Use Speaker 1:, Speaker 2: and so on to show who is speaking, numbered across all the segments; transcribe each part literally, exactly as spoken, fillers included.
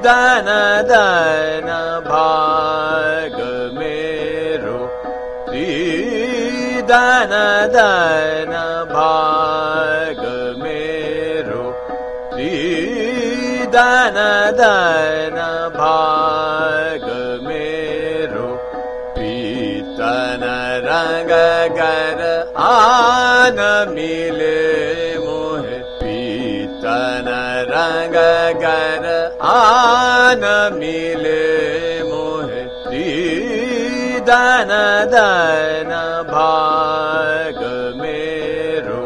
Speaker 1: दन दन भाग मेरो दन दन भाग मेरो दन दन भाग मेरो पीतन रंग गर आन मिले मोहे पीतन रंग गर आन मिले मोहे दन दन भाग मेरो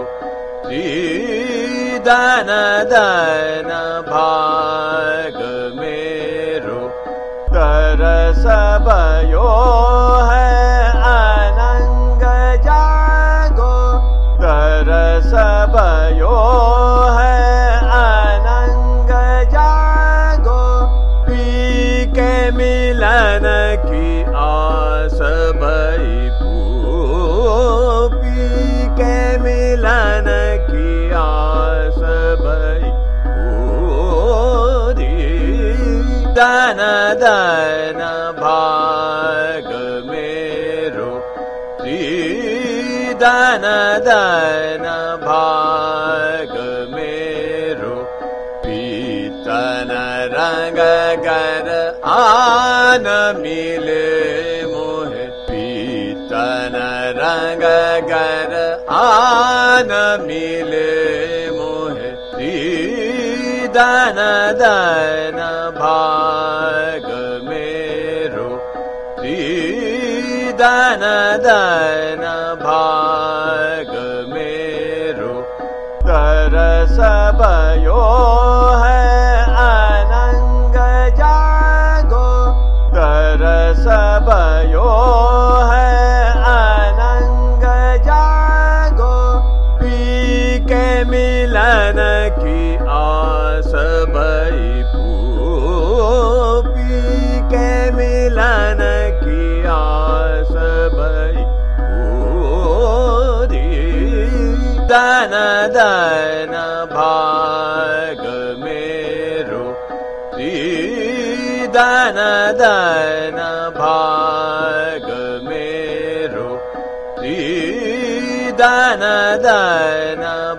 Speaker 1: दन दन भाग मेरो तरस भयो है अनंग जागो तरस भयो है अनंग जागो पी के मिलन की आस भई पी के मिलन की आस भई दन दन भाग मेरो दन दन भाग मेरो पीतन रंग गर आन मिले मोहे पीतन रंग गर आन मिले मोहे दन दन भाग मेरो दन दन भाग मेरो तरस भयो है अनंग जागो तरस भयो है अनंग जागो पी के मिलन की आस भई पी के मिलन की आस भई दन दन भाग मेरो दन दन भाग मेरो दन दन